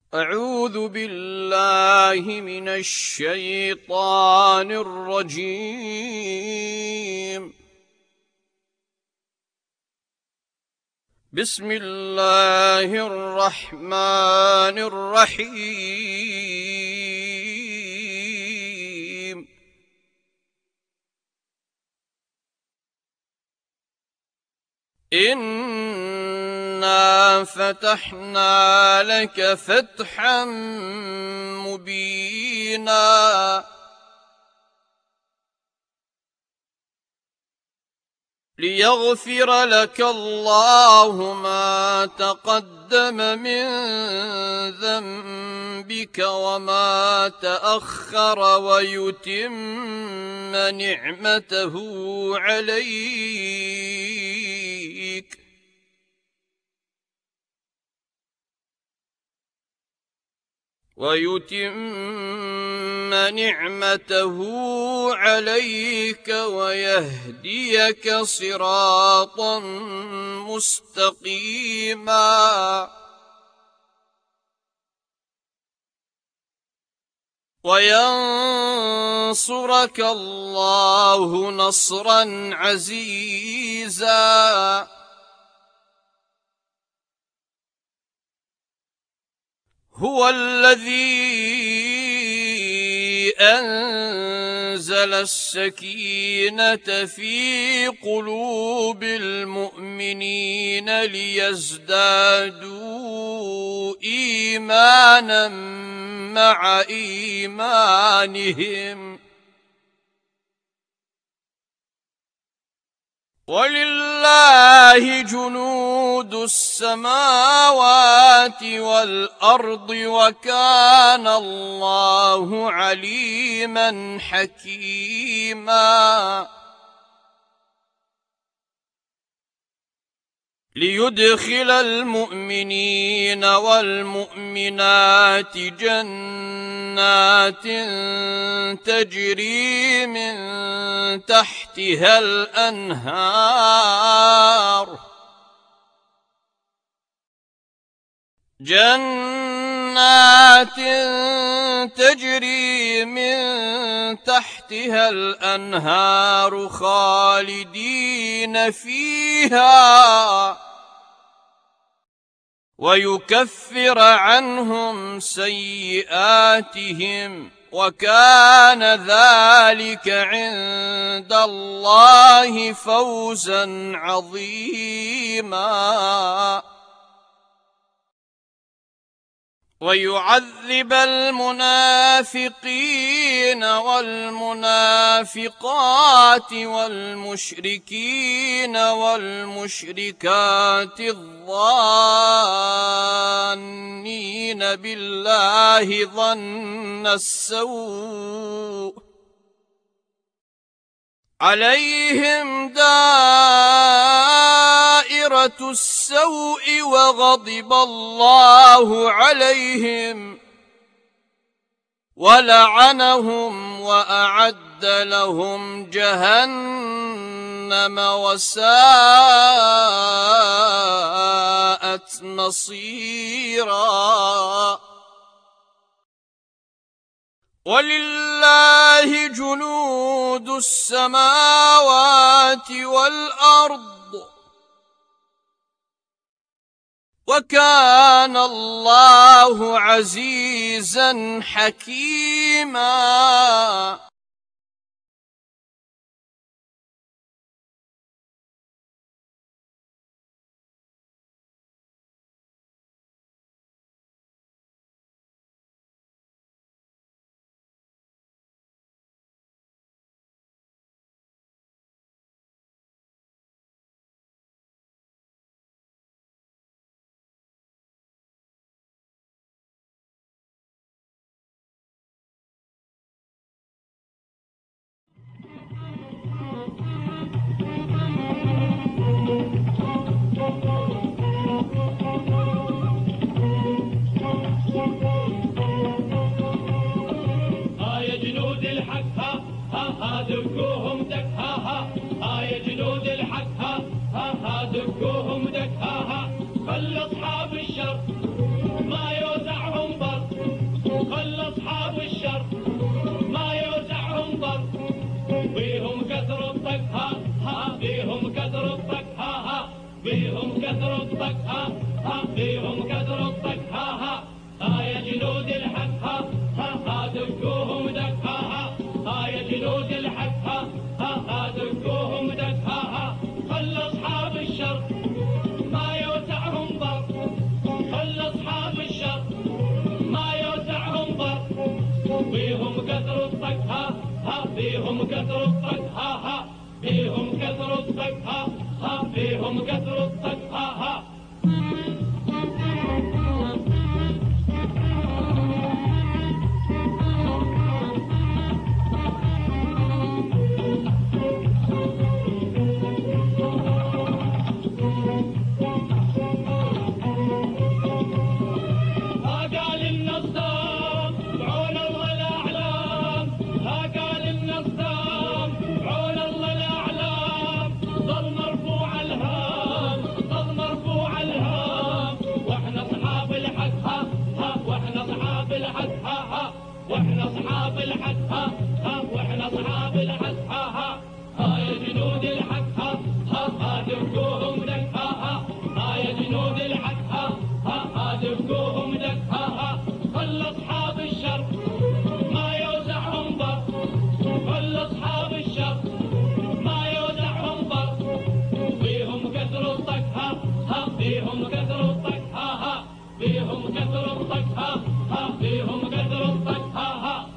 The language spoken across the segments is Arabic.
أعوذ بالله من الشيطان الرجيم. بسم الله الرحمن الرحيم. إنا فتحنا لك فتحا مبينا ليغفر لك الله ما تقدم من ذنبك وما تأخر ويتم نعمته عليك ويهديك صراطا مستقيما وينصرك الله نصرا عزيزا. هو الذي أنزل السكينة في قلوب المؤمنين ليزدادوا إيمانا مع إيمانهم ولله جنود السماوات والأرض وكان الله عليما حكيما. ليدخل المؤمنين والمؤمنات جنات تجري من تحتها الأنهار خالدين فيها ويكفر عنهم سيئاتهم وكان ذلك عند الله فوزا عظيما. ويعذب المنافقين والمنافقات والمشركين والمشركات الظانين بالله ظن السوء عليهم دائرة السوء وغضب الله عليهم ولعنهم وأعد لهم جهنم وساءت مصيرا. ولله جنود السماوات والأرض وكان الله عزيزا حكيما. كثر الطق ها ها فيهم كثر الطق ها ها ها يا جنود الحق ها ها ها دقوهم دق ها ها ها يا جنود الحق ها ها ها دقوهم دق ها ها خل اصحاب الشر ما يوسعهم ضر خل اصحاب الشر ما يوسعهم ضر فيهم كثر الطق ها ها فيهم كثر الطق ها ها فيهم كثر الطق ها ها فيهم كثر الطق ها ها واحنا اصحاب الحق ها ها واحنا اصحاب الحق ها ها ها يا جنود الحق ها ها ها دقوهم دق ها ها ها يا جنود الحق ها ها ها دقوهم دق ها ها خل اصحاب الشر ما يوسعهم ضر خل اصحاب الشر ما يوسعهم ضر فيهم كثر الطق ها ها فيهم كثر الطق ها ها فيهم كثر الطق ها ها فيهم كثر الطق ها ها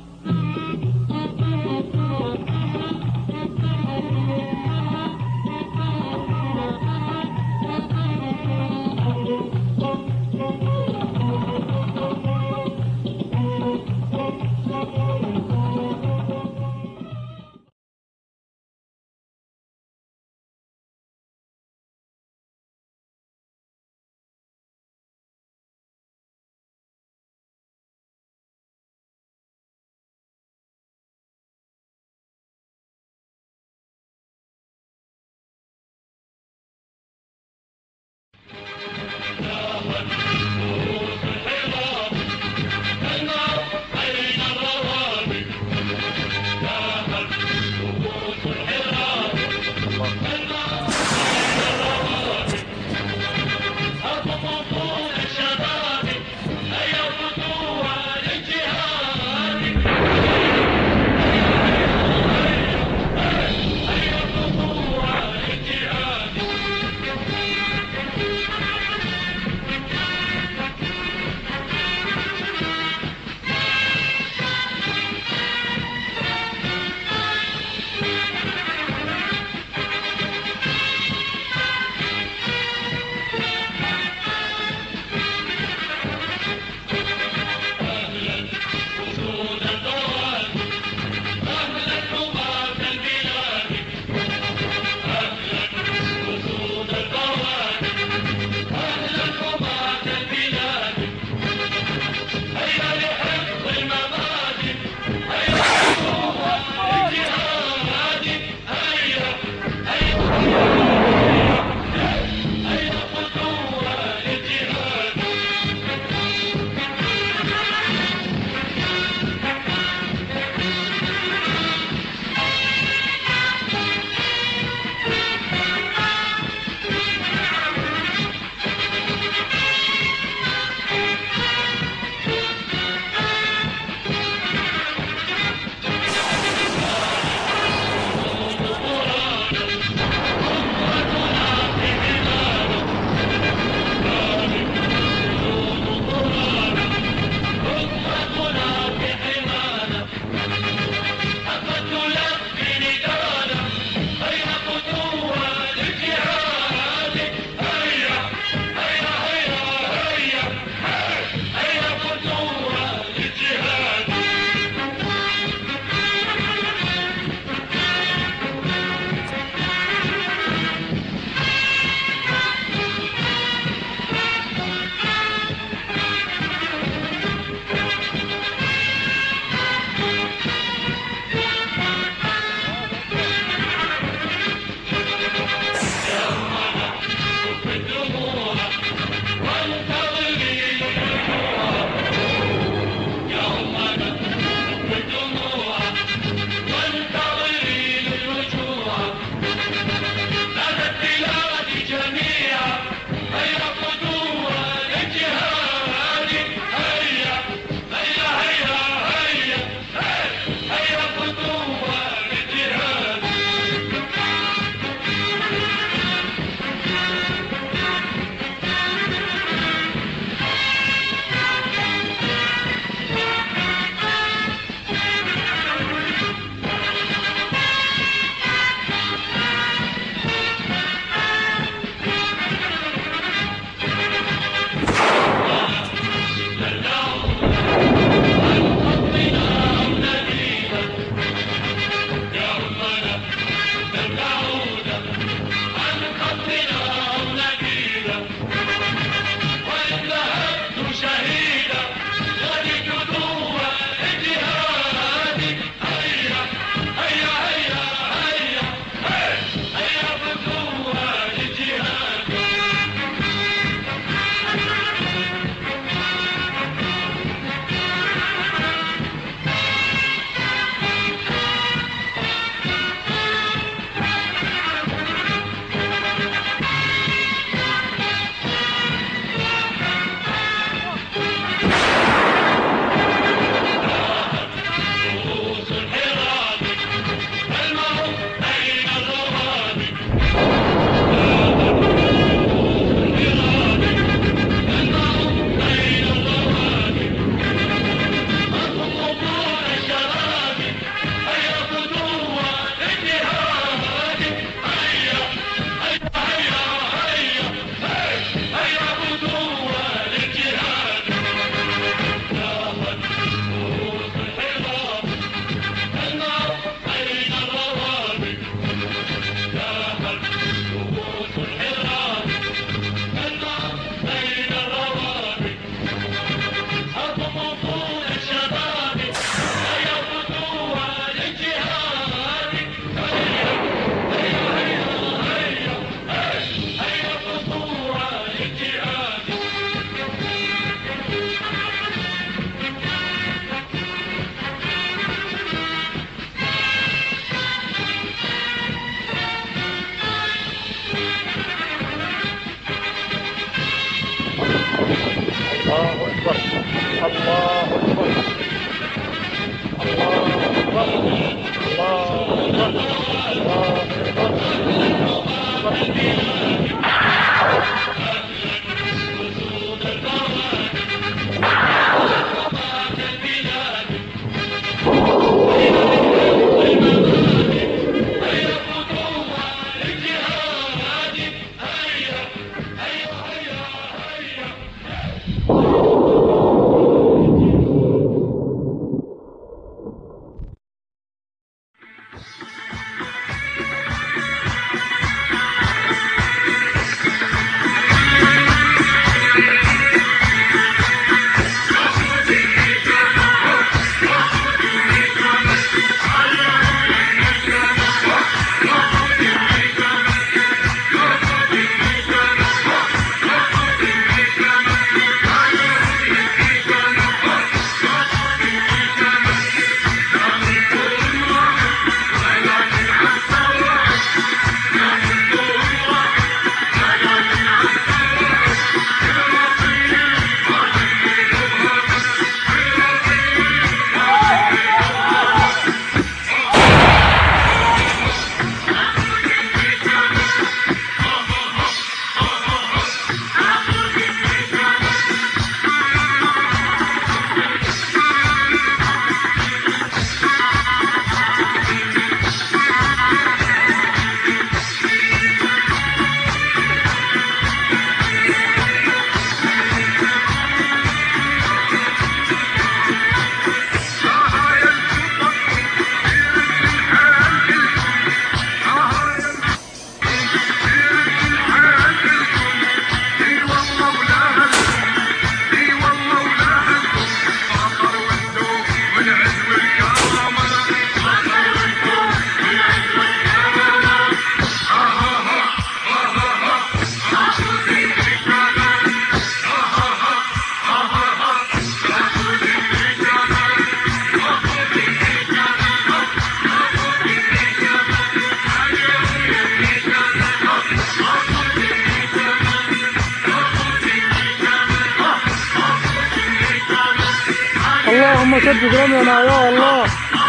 اللهم سدد رمينا يا الله،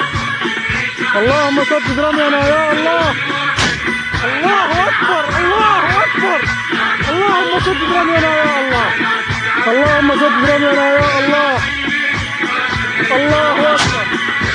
اللهم سدد رمينا يا الله. الله أكبر، الله أكبر. اللهم سدد رمينا يا الله، اللهم سدد رمينا يا الله. الله أكبر.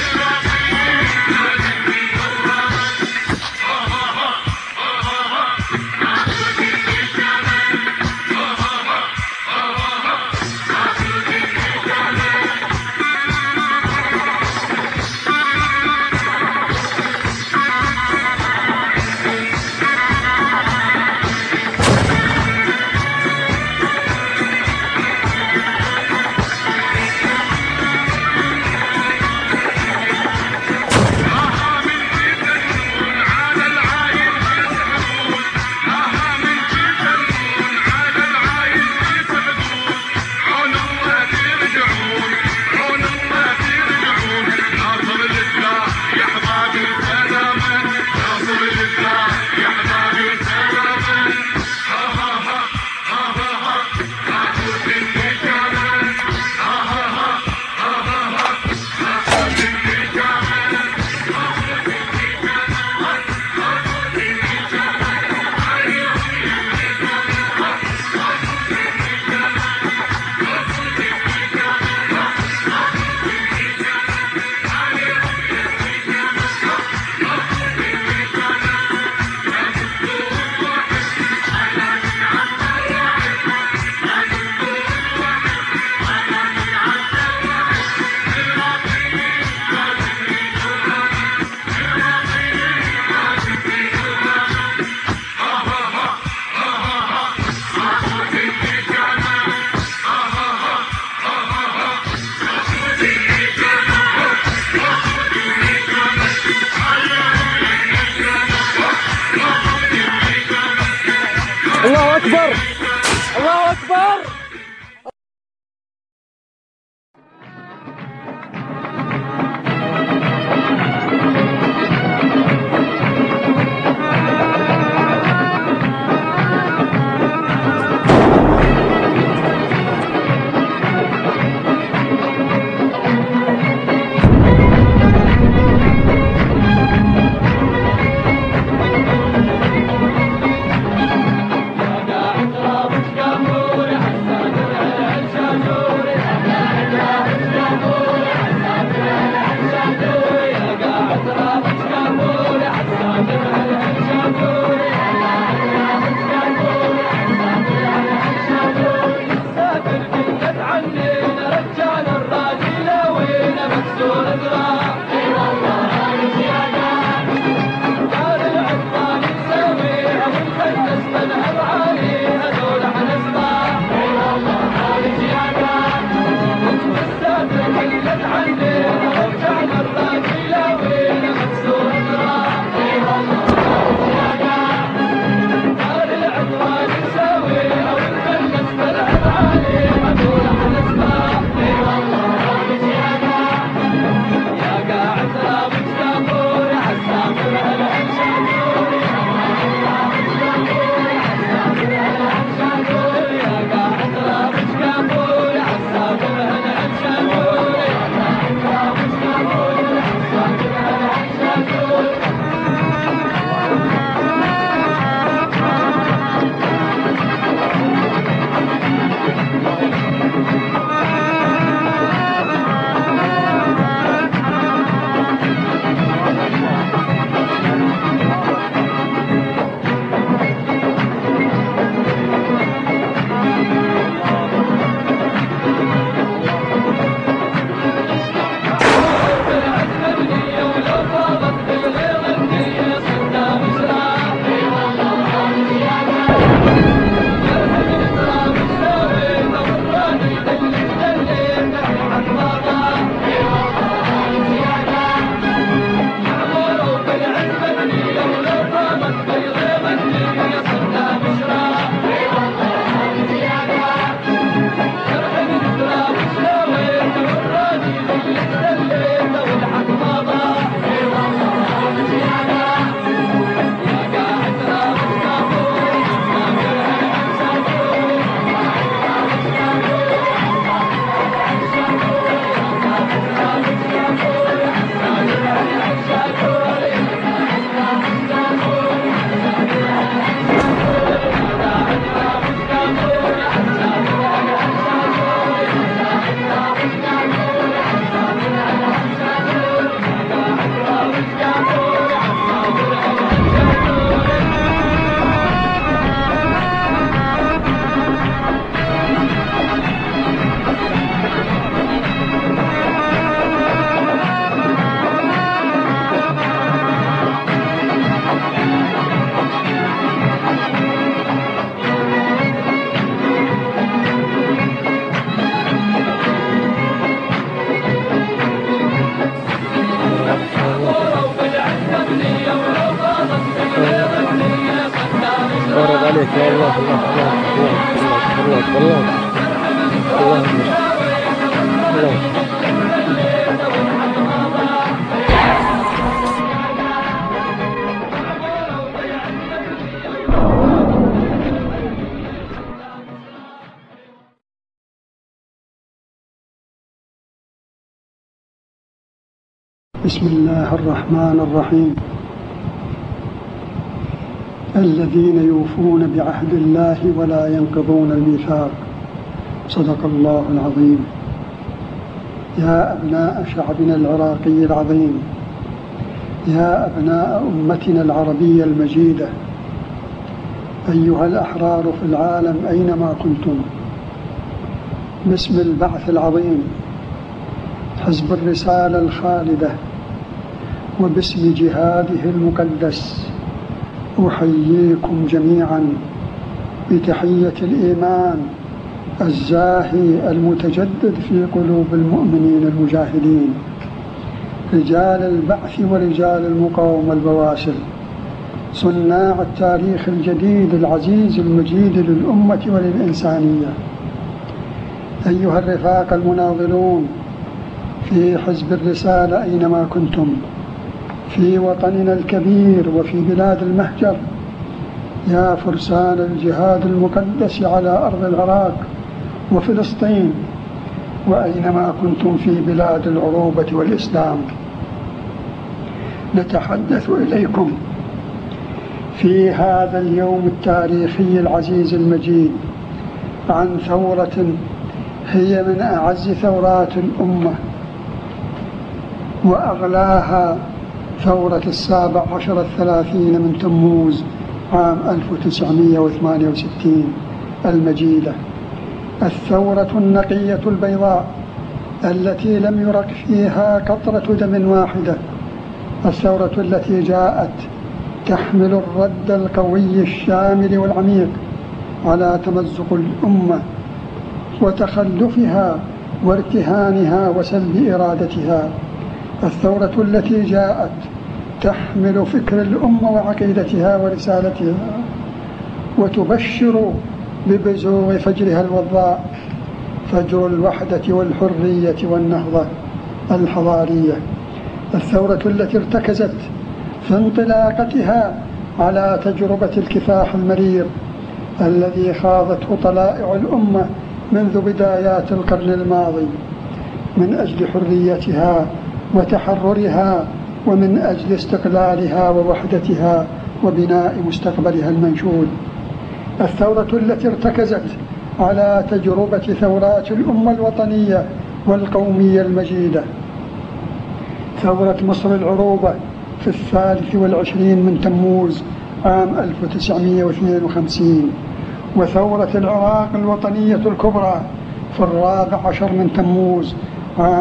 الله أكبر، الله أكبر. عليك يا الله. الله الله الله الله الله الله. بسم الله الرحمن الرحيم. الذين يوفون بعهد الله ولا ينقضون الميثاق. صدق الله العظيم. يا أبناء شعبنا العراقي العظيم، يا أبناء أمتنا العربية المجيدة، أيها الأحرار في العالم أينما كنتم، باسم البعث العظيم، حزب الرسالة الخالدة، وباسم جهاده المقدس، أحييكم جميعا بتحية الإيمان الزاهي المتجدد في قلوب المؤمنين المجاهدين، رجال البعث ورجال المقاومة البواسل، صناع التاريخ الجديد العزيز المجيد للأمة وللإنسانية. أيها الرفاق المناضلون في حزب الرسالة أينما كنتم، في وطننا الكبير وفي بلاد المهجر، يا فرسان الجهاد المقدس على أرض العراق وفلسطين، وأينما كنتم في بلاد العروبة والإسلام، نتحدث إليكم في هذا اليوم التاريخي العزيز المجيد عن ثورة هي من أعز ثورات الأمة وأغلاها، ثورة 17 من تموز عام 1968 المجيدة، الثورة النقية البيضاء التي لم يرق فيها قطرة دم واحدة، الثورة التي جاءت تحمل الرد القوي الشامل والعميق على تمزق الأمة وتخلفها وارتهانها وسلب إرادتها، الثورة التي جاءت تحمل فكر الأمة وعقيدتها ورسالتها وتبشر ببزوغ فجرها الوضاء، فجر الوحدة والحرية والنهضة الحضارية، الثورة التي ارتكزت في انطلاقتها على تجربة الكفاح المرير الذي خاضته طلائع الأمة منذ بدايات القرن الماضي من أجل حريتها وتحررها، ومن أجل استقلالها ووحدتها وبناء مستقبلها المنشود، الثورة التي ارتكزت على تجربة ثورات الأمة الوطنية والقومية المجيدة، ثورة مصر العروبة في 23 من تموز عام 1952، وثورة العراق الوطنية الكبرى في 14 من تموز عام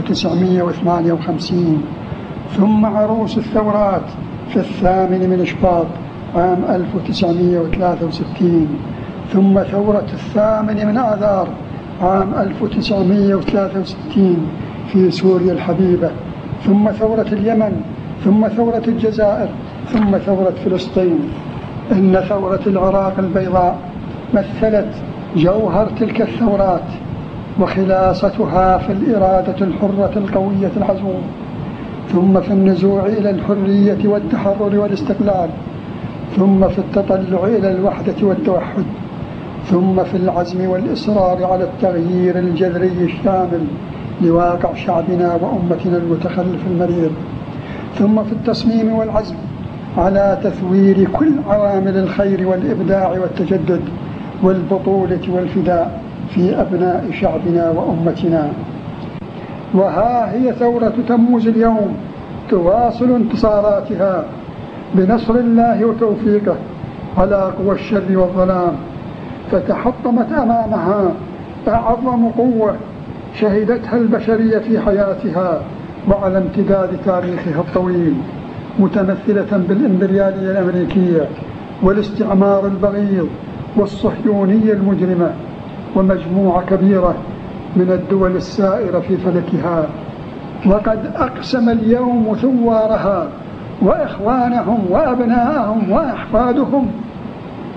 1958، ثم عروس الثورات في 8 من شباط عام 1963، ثم ثورة 8 من آذار عام 1963 في سوريا الحبيبة، ثم ثورة اليمن، ثم ثورة الجزائر، ثم ثورة فلسطين. إن ثورة العراق البيضاء مثلت جوهر تلك الثورات وخلاصتها في الإرادة الحرة القوية العزوم، ثم في النزوع إلى الحرية والتحرر والاستقلال، ثم في التطلع إلى الوحدة والتوحد، ثم في العزم والإصرار على التغيير الجذري الشامل لواقع شعبنا وأمتنا المتخلف المرير، ثم في التصميم والعزم على تثوير كل عوامل الخير والإبداع والتجدد والبطولة والفداء في أبناء شعبنا وأمتنا. وها هي ثورة تموز اليوم تواصل انتصاراتها بنصر الله وتوفيقه على قوى الشر والظلام، فتحطمت أمامها أعظم قوة شهدتها البشرية في حياتها وعلى امتداد تاريخها الطويل، متمثلة بالإمبريالية الأمريكية والاستعمار البغيض والصهيونية المجرمة، ومجموعة كبيرة من الدول السائرة في فلكها. وقد أقسم اليوم ثوارها وإخوانهم وأبناءهم وأحفادهم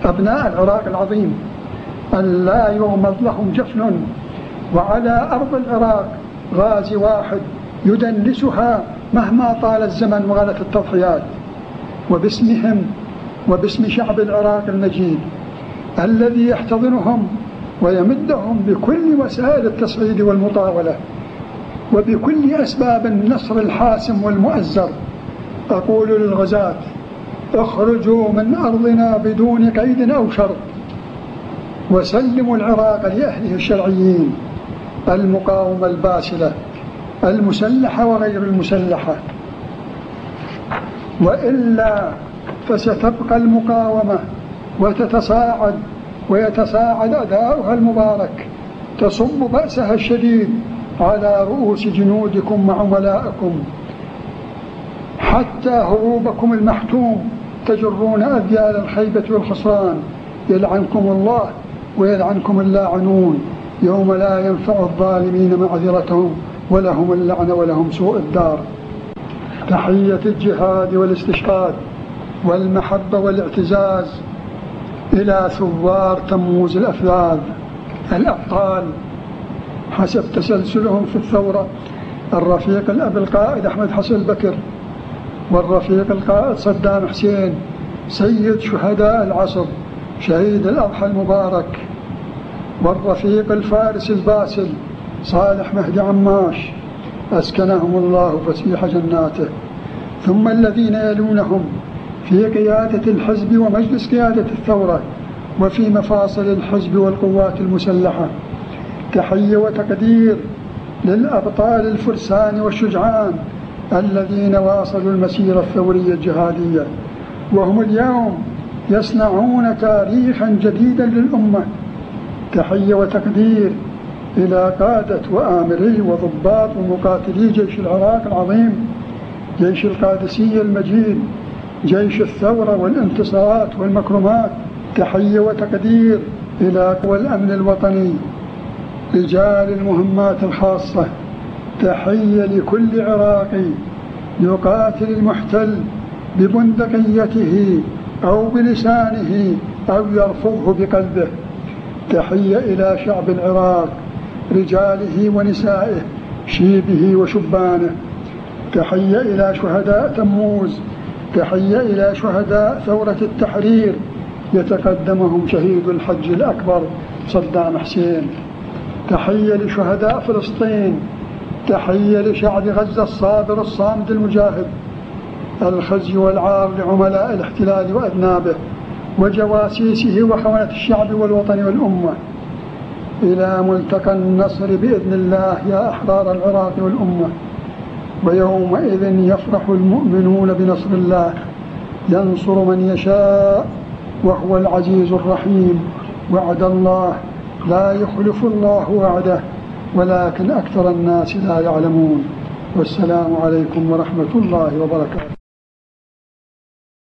أبناء العراق العظيم أن لا يغمض لهم جفن، وعلى أرض العراق غازي واحد يدنسها مهما طال الزمن وغلت التضحيات، وباسمهم وباسم شعب العراق المجيد الذي يحتضنهم ويمدهم بكل وسائل التصعيد والمطاولة وبكل أسباب النصر الحاسم والمؤزر، أقول للغزاة: اخرجوا من أرضنا بدون قيد أو شرط، وسلموا العراق لأهله الشرعيين، المقاومة الباسلة المسلحة وغير المسلحة، وإلا فستبقى المقاومة وتتصاعد ويتصاعد أداؤها المبارك، تصب بأسها الشديد على رؤوس جنودكم وعملائكم، حتى هروبكم المحتوم تجرون أذيال الخيبة والخسران. يلعنكم الله ويلعنكم اللاعنون يوم لا ينفع الظالمين معذرتهم ولهم اللعنة ولهم سوء الدار. تحية الجهاد والاستشهاد والمحبة والاعتزاز إلى ثوار تموز الأفذاذ الأبطال حسب تسلسلهم في الثورة: الرفيق الأب القائد أحمد حسن البكر، والرفيق القائد صدام حسين، سيد شهداء العصر شهيد الأضحى المبارك، والرفيق الفارس الباسل صالح مهدي عماش أسكنهم الله فسيح جناته، ثم الذين يلونهم في قيادة الحزب ومجلس قيادة الثورة وفي مفاصل الحزب والقوات المسلحة. تحية وتقدير للأبطال الفرسان والشجعان الذين واصلوا المسيرة الثورية الجهادية، وهم اليوم يصنعون تاريخا جديدا للأمة. تحية وتقدير إلى قادة وآمري وضباط ومقاتلي جيش العراق العظيم، جيش القادسية المجيد، جيش الثورة والانتصارات والمكرمات. تحية وتقدير إلى قوى الأمن الوطني، رجال المهمات الخاصة. تحية لكل عراقي يقاتل المحتل ببندقيته أو بلسانه أو يرفضه بقلبه. تحية إلى شعب العراق، رجاله ونسائه، شيبه وشبانه. تحية إلى شهداء تموز، تحية إلى شهداء ثورة التحرير يتقدمهم شهيد الحج الأكبر صدام حسين. تحية لشهداء فلسطين، تحية لشعب غزة الصابر الصامد المجاهد. الخزي والعار لعملاء الاحتلال وأذنابه وجواسيسه وخونة الشعب والوطن والأمة. إلى ملتقى النصر بإذن الله يا أحرار العراق والأمة. ويومئذ يفرح المؤمنون بنصر الله، ينصر من يشاء وهو العزيز الرحيم. وعد الله لا يخلف الله وعده ولكن أكثر الناس لا يعلمون. والسلام عليكم ورحمة الله وبركاته.